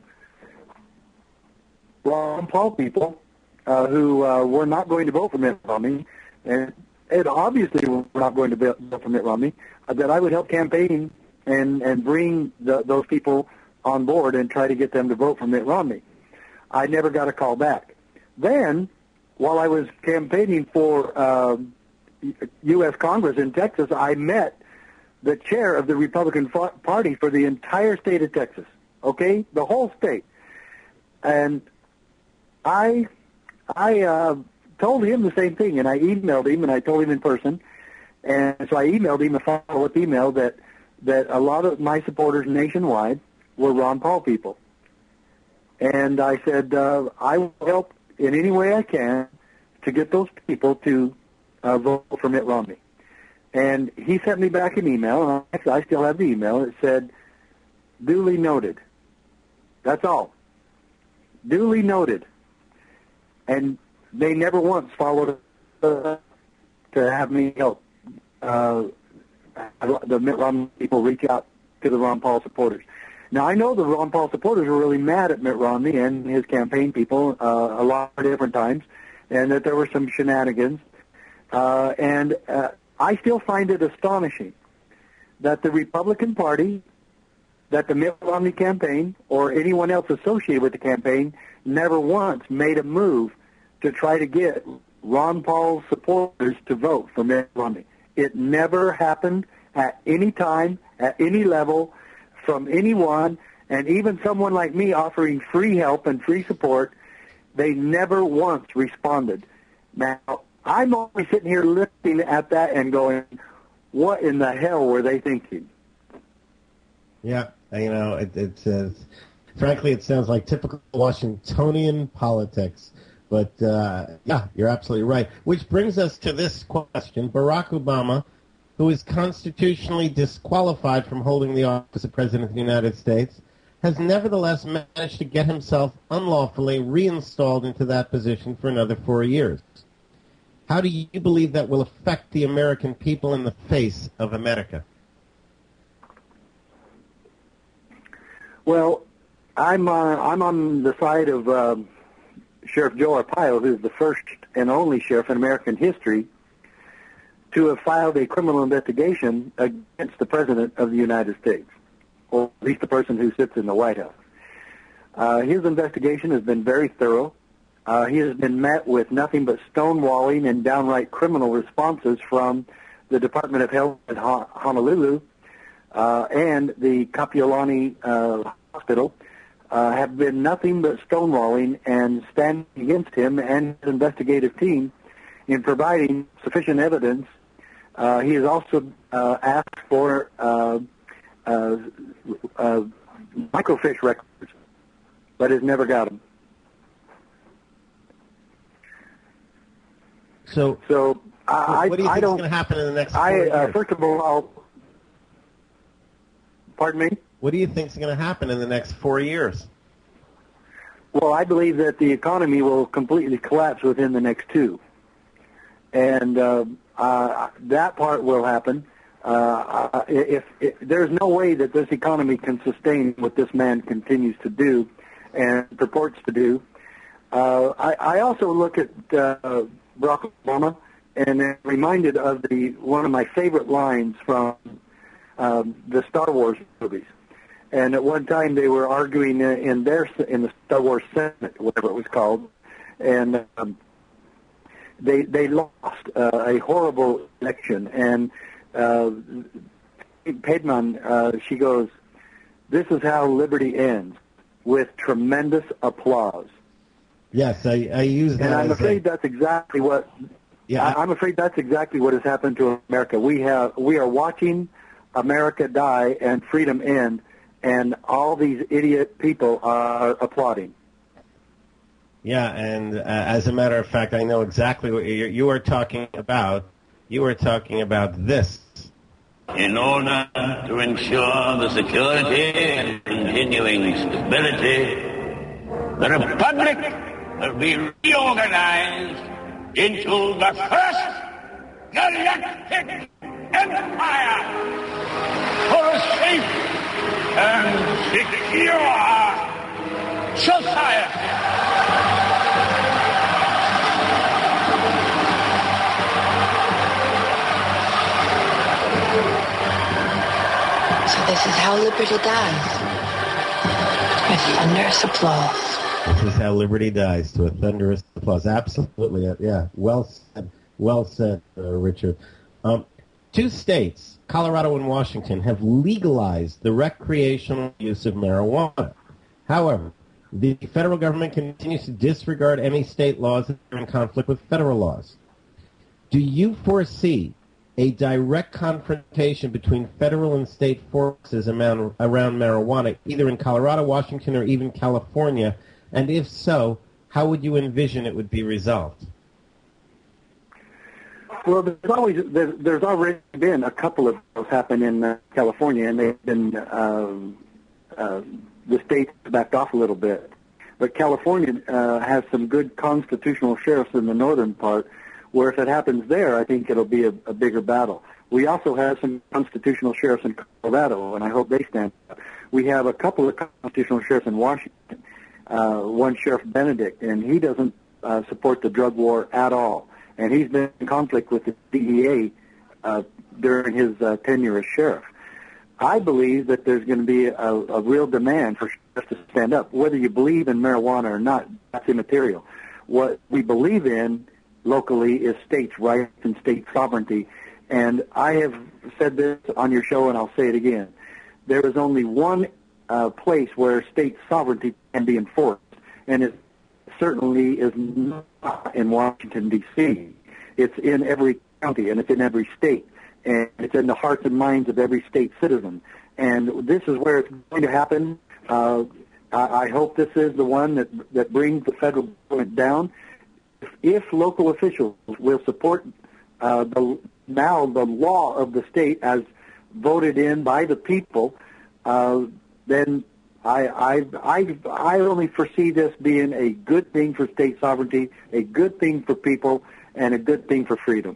Ron Paul people who were not going to vote for Mitt Romney, and obviously were not going to vote for Mitt Romney, that I would help campaign and bring those people on board and try to get them to vote for Mitt Romney. I never got a call back. Then, while I was campaigning for U.S. Congress in Texas, I met the chair of the Republican Party for the entire state of Texas, okay, the whole state. And I told him the same thing, and I emailed him, and I told him in person. And so I emailed him a follow-up email that a lot of my supporters nationwide were Ron Paul people. And I said, I will help in any way I can to get those people to vote for Mitt Romney. And he sent me back an email, and I still have the email. It said, duly noted. That's all. Duly noted. And they never once followed to have me help the Mitt Romney people reach out to the Ron Paul supporters. Now, I know the Ron Paul supporters were really mad at Mitt Romney and his campaign people a lot of different times, and that there were some shenanigans. And I still find it astonishing that the Republican Party, that the Mitt Romney campaign, or anyone else associated with the campaign, never once made a move to try to get Ron Paul's supporters to vote for Mitt Romney. It never happened at any time, at any level, from anyone, and even someone like me offering free help and free support. They never once responded. Now, I'm only sitting here looking at that and going, what in the hell were they thinking? Yeah, frankly, it sounds like typical Washingtonian politics. But, yeah, you're absolutely right. Which brings us to this question. Barack Obama, who is constitutionally disqualified from holding the office of President of the United States, has nevertheless managed to get himself unlawfully reinstalled into that position for another 4 years. How do you believe that will affect the American people in the face of America? Well, I'm on the side of Sheriff Joe Arpaio, who's the first and only sheriff in American history to have filed a criminal investigation against the President of the United States, or at least the person who sits in the White House. His investigation has been very thorough. He has been met with nothing but stonewalling and downright criminal responses from the Department of Health at Honolulu and the Kapiolani Hospital have been nothing but stonewalling and standing against him and his investigative team in providing sufficient evidence. He has also asked for microfiche records, but has never got them. So what do you think is going to happen in the next 4 years? First of all, pardon me? What do you think is going to happen in the next 4 years? Well, I believe that the economy will completely collapse within the next 2. And that part will happen. If there's no way that this economy can sustain what this man continues to do and purports to do. I also look at Barack Obama and am reminded of one of my favorite lines from the Star Wars movies. And at one time they were arguing in the Star Wars Senate, whatever it was called, and they lost a horrible election. And Padman, she goes, "This is how liberty ends, with tremendous applause." Yes, I use that. And I'm afraid that's exactly what. Yeah, I'm afraid that's exactly what has happened to America. We are watching America die and freedom end, and all these idiot people are applauding. Yeah, and as a matter of fact, I know exactly what you are talking about. You are talking about this. In order to ensure the security and continuing stability, the Republic will be reorganized into the first galactic empire for a safe and secure society. So this is how liberty dies, with thunderous applause. This is how liberty dies, to a thunderous applause. Absolutely, yeah. Well said, Richard. 2 states, Colorado and Washington, have legalized the recreational use of marijuana. However, the federal government continues to disregard any state laws that are in conflict with federal laws. Do you foresee a direct confrontation between federal and state forces around marijuana, either in Colorado, Washington, or even California? And if so, how would you envision it would be resolved? Well, there's already been a couple of those happen in California, and they've been the state backed off a little bit. But California has some good constitutional sheriffs in the northern part, where if it happens there, I think it'll be a bigger battle. We also have some constitutional sheriffs in Colorado, and I hope they stand up. We have a couple of constitutional sheriffs in Washington. One Sheriff Benedict, and he doesn't support the drug war at all. And he's been in conflict with the DEA during his tenure as sheriff. I believe that there's going to be a real demand for sheriffs to stand up. Whether you believe in marijuana or not, that's immaterial. What we believe in locally is states' rights and state sovereignty. And I have said this on your show, and I'll say it again. There is only one place where state sovereignty can be enforced, and it certainly is not in Washington, D.C. It's in every county, and it's in every state, and it's in the hearts and minds of every state citizen. And this is where it's going to happen. I hope this is the one that brings the federal government down. If local officials will support the law of the state as voted in by the people, then I only foresee this being a good thing for state sovereignty, a good thing for people, and a good thing for freedom.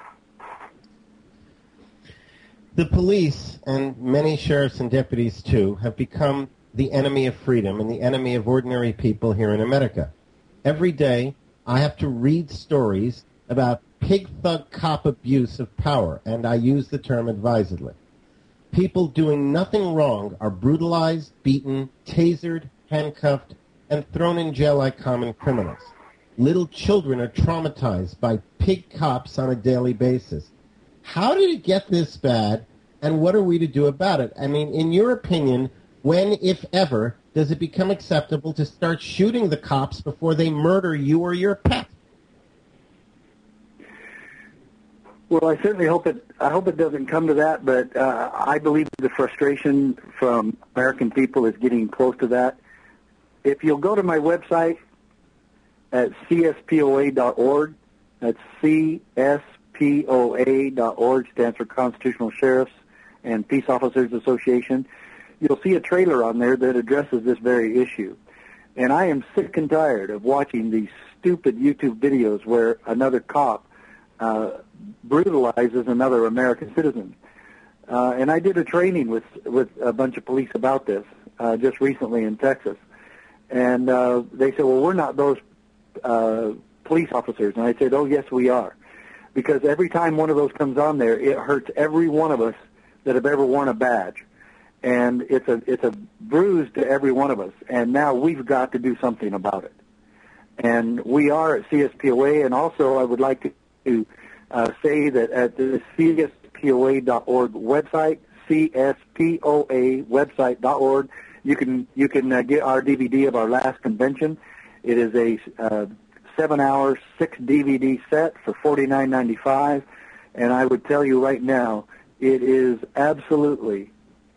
The police, and many sheriffs and deputies too, have become the enemy of freedom and the enemy of ordinary people here in America. Every day, I have to read stories about pig thug cop abuse of power, and I use the term advisedly. People doing nothing wrong are brutalized, beaten, tasered, handcuffed, and thrown in jail like common criminals. little children are traumatized by pig cops on a daily basis. How did it get this bad, and what are we to do about it? I mean, in your opinion, when, if ever, does it become acceptable to start shooting the cops before they murder you or your pet? Well, I certainly hope it doesn't come to that, but I believe the frustration from American people is getting close to that. If you'll go to my website at cspoa.org, that's cspoa.org, stands for Constitutional Sheriffs and Peace Officers Association, you'll see a trailer on there that addresses this very issue. And I am sick and tired of watching these stupid YouTube videos where another cop brutalizes another American citizen. And I did a training with a bunch of police about this just recently in Texas. And they said, well, we're not those police officers. And I said, oh, yes, we are. Because every time one of those comes on there, it hurts every one of us that have ever worn a badge. And it's a bruise to every one of us. And now we've got to do something about it. And we are at CSPOA. And also I would like to say that at the cspoa.org website, cspoa website.org, you can get our DVD of our last convention. It is a 7-hour, 6-DVD set for $49.95, and I would tell you right now, it is absolutely,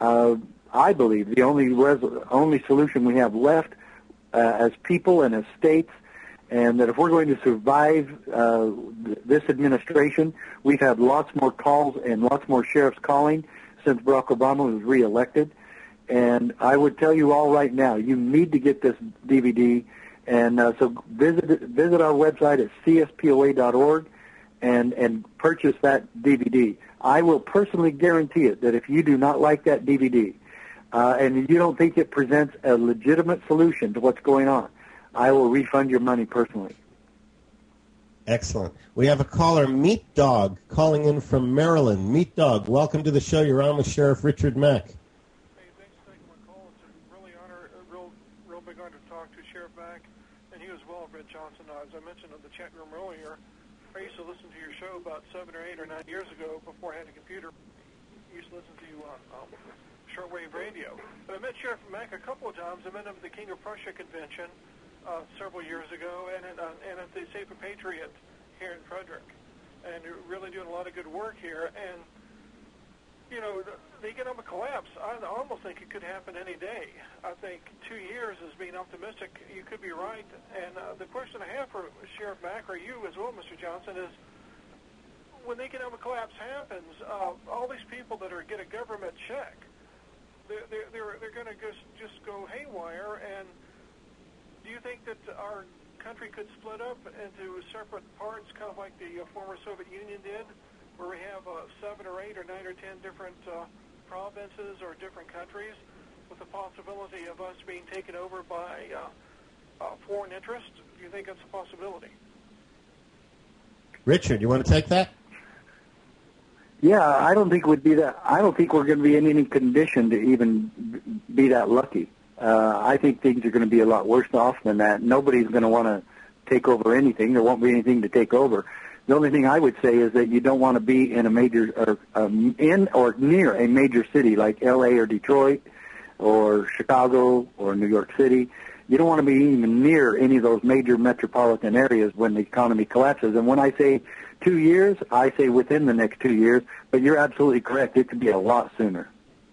I believe, the only solution we have left as people and as states. And that if we're going to survive this administration, we've had lots more calls and lots more sheriffs calling since Barack Obama was reelected. And I would tell you all right now, you need to get this DVD. And so visit our website at cspoa.org and purchase that DVD. I will personally guarantee it that if you do not like that DVD and you don't think it presents a legitimate solution to what's going on, I will refund your money personally. Excellent. We have a caller, Meat Dog, calling in from Maryland. Meat Dog, welcome to the show. You're on with Sheriff Richard Mack. Hey, thanks for taking my call. It's a real big honor to talk to Sheriff Mack, and you as well, Brent Johnson. As I mentioned in the chat room earlier, I used to listen to your show about 7 or 8 or 9 years ago before I had a computer. I used to listen to you on shortwave radio. But I met Sheriff Mack a couple of times. I met him at the King of Prussia convention several years ago, and at the Safer Patriot here in Frederick, and you're really doing a lot of good work here. And you know, the economic collapse, I almost think it could happen any day. I think 2 years is being optimistic. You could be right. And the question I have for Sheriff Mack, or you as well, Mr. Johnson, is when the economic collapse happens, all these people that get a government check, they're going to just go haywire. And do you think that our country could split up into separate parts, kind of like the former Soviet Union did, where we have 7 or 8 or 9 or 10 different provinces or different countries, with the possibility of us being taken over by foreign interests? Do you think that's a possibility? Richard, you want to take that? Yeah, I don't think it would be that. I don't think we're going to be in any condition to even be that lucky. I think things are going to be a lot worse off than that. Nobody's going to want to take over anything. There won't be anything to take over. The only thing I would say is that you don't want to be in a major or in or near a major city like L.A. or Detroit or Chicago or New York City. You don't want to be even near any of those major metropolitan areas when the economy collapses. And when I say 2 years, I say within the next 2 years. But you're absolutely correct. It could be a lot sooner.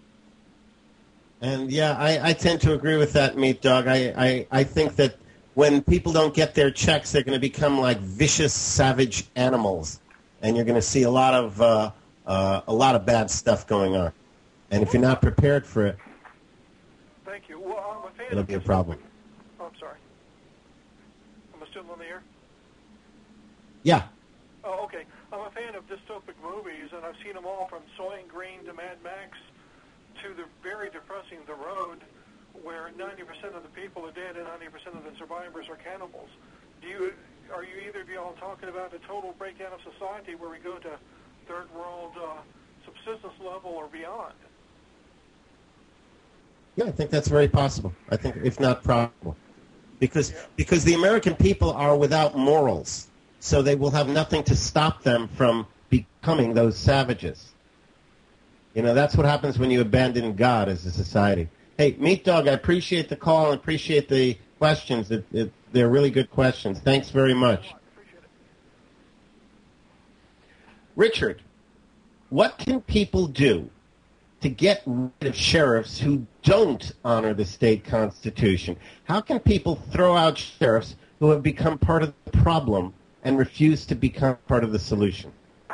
And, yeah, I tend to agree with that, Meat Dog. I think that when people don't get their checks, they're going to become like vicious, savage animals. And you're going to see a lot of bad stuff going on. And if you're not prepared for it, thank you. Well, I'm a fan it'll be a problem. Oh, I'm sorry. Am I still on the air? Yeah. Oh, okay. I'm a fan of dystopic movies, and I've seen them all from Soylent Green to Mad Max to the very depressing The Road, where 90% of the people are dead and 90% of the survivors are cannibals. Are you either of y'all talking about a total breakdown of society where we go to third world subsistence level or beyond? Yeah, I think that's very possible. I think, if not probable. because the American people are without morals, so they will have nothing to stop them from becoming those savages. You know, that's what happens when you abandon God as a society. Hey, Meat Dog, I appreciate the call and appreciate the questions. They're really good questions. Thanks very much. Richard, what can people do to get rid of sheriffs who don't honor the state constitution? How can people throw out sheriffs who have become part of the problem and refuse to become part of the solution?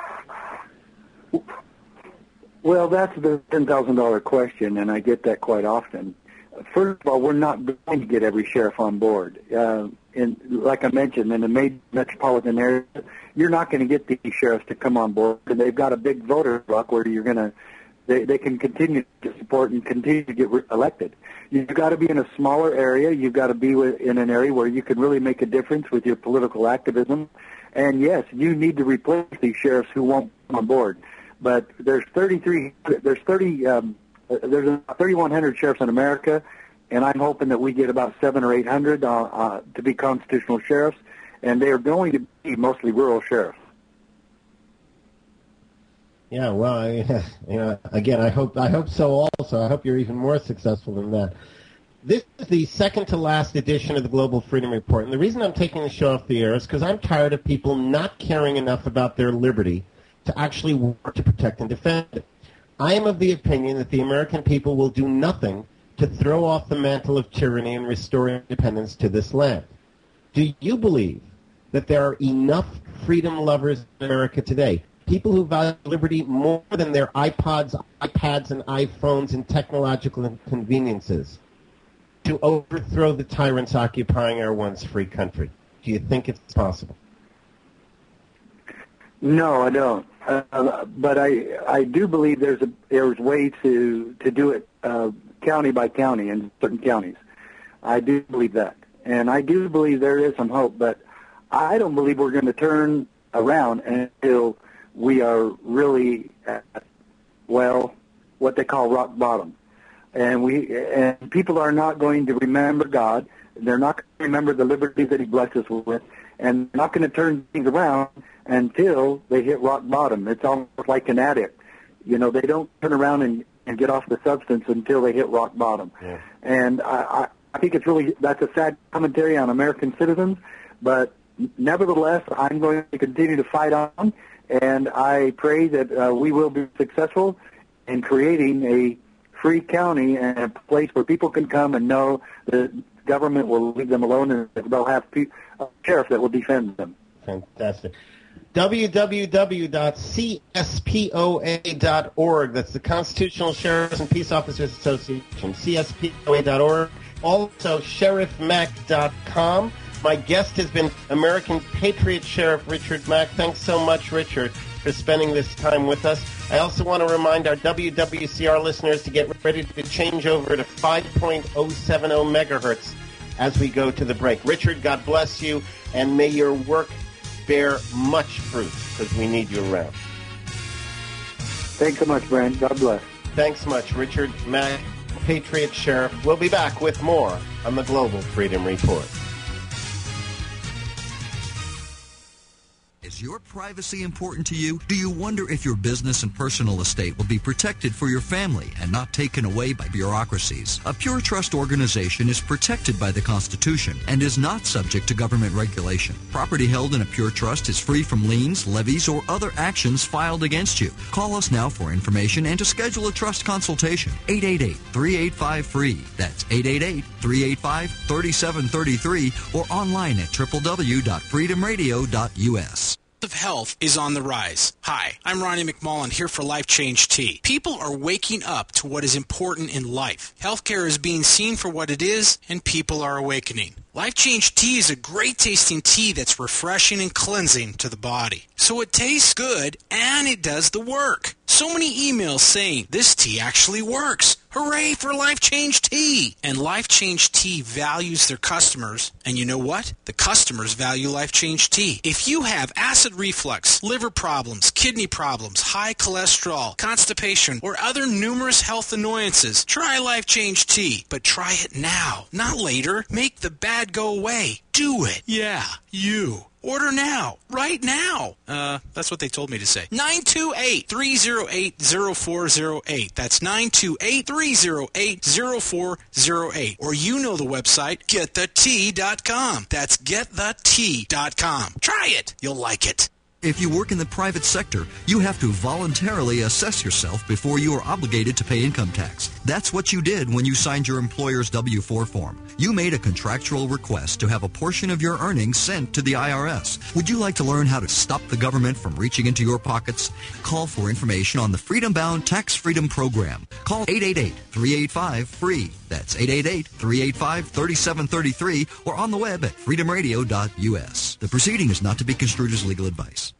Well, that's the $10,000 question, and I get that quite often. First of all, we're not going to get every sheriff on board. And like I mentioned, in the major metropolitan area, you're not going to get these sheriffs to come on board, and they've got a big voter block where you're going to they can continue to support and continue to get elected. You've got to be in a smaller area. You've got to be in an area where you can really make a difference with your political activism. And yes, you need to replace these sheriffs who won't come on board. But there's 3,100 sheriffs in America, and I'm hoping that we get about 700 or 800 to be constitutional sheriffs, and they are going to be mostly rural sheriffs. Yeah, well, again, I hope so also. I hope you're even more successful than that. This is the second to last edition of the Global Freedom Report, and the reason I'm taking the show off the air is because I'm tired of people not caring enough about their liberty to actually work to protect and defend it. I am of the opinion that the American people will do nothing to throw off the mantle of tyranny and restore independence to this land. Do you believe that there are enough freedom lovers in America today, people who value liberty more than their iPods, iPads, and iPhones and technological inconveniences, to overthrow the tyrants occupying our once free country? Do you think it's possible? No, I don't. But I do believe there's ways to do it county by county in certain counties. I do believe that. And I do believe there is some hope, but I don't believe we're going to turn around until we are really at, well, what they call rock bottom. And people are not going to remember God. They're not going to remember the liberties that He blessed us with, and they're not going to turn things around until they hit rock bottom. It's almost like an addict. You know, they don't turn around and get off the substance until they hit rock bottom. Yeah. And I think that's a sad commentary on American citizens, but nevertheless, I'm going to continue to fight on, and I pray that we will be successful in creating a free county and a place where people can come and know that government will leave them alone and they'll have a sheriff that will defend them. Fantastic. www.cspoa.org. That's the Constitutional Sheriffs and Peace Officers Association, cspoa.org. Also, sheriffmac.com. My guest has been American Patriot Sheriff Richard Mack. Thanks so much, Richard, for spending this time with us. I also want to remind our WWCR listeners to get ready to change over to 5.070 megahertz as we go to the break. Richard, God bless you, and may your work bear much fruit, because we need you around. Thanks so much, Brent. God bless. Thanks much, Richard Mack, Patriot Sheriff. We'll be back with more on the Global Freedom Report. Is your privacy important to you? Do you wonder if your business and personal estate will be protected for your family and not taken away by bureaucracies? A Pure Trust organization is protected by the Constitution and is not subject to government regulation. Property held in a Pure Trust is free from liens, levies, or other actions filed against you. Call us now for information and to schedule a trust consultation. 888-385-FREE. That's 888-385-3733 or online at www.freedomradio.us. Of health is on the rise. Hi, I'm Ronnie McMullen here for Life Change Tea. People are waking up to what is important in life. Healthcare is being seen for what it is, and people are awakening. Life Change Tea is a great tasting tea that's refreshing and cleansing to the body. So it tastes good and it does the work. So many emails saying this tea actually works. Hooray for Life Change Tea! And Life Change Tea values their customers. And you know what? The customers value Life Change Tea. If you have acid reflux, liver problems, kidney problems, high cholesterol, constipation, or other numerous health annoyances, try Life Change Tea. But try it now, not later. Make the bad go away. Do it. Yeah, you. Order now. Right now. That's what they told me to say. 928-308-0408. That's 928-308-0408. Or you know the website, getthetea.com. That's getthetea.com. Try it. You'll like it. If you work in the private sector, you have to voluntarily assess yourself before you are obligated to pay income tax. That's what you did when you signed your employer's W-4 form. You made a contractual request to have a portion of your earnings sent to the IRS. Would you like to learn how to stop the government from reaching into your pockets? Call for information on the Freedom Bound Tax Freedom Program. Call 888-385-FREE. That's 888-385-3733 or on the web at freedomradio.us. The proceeding is not to be construed as legal advice.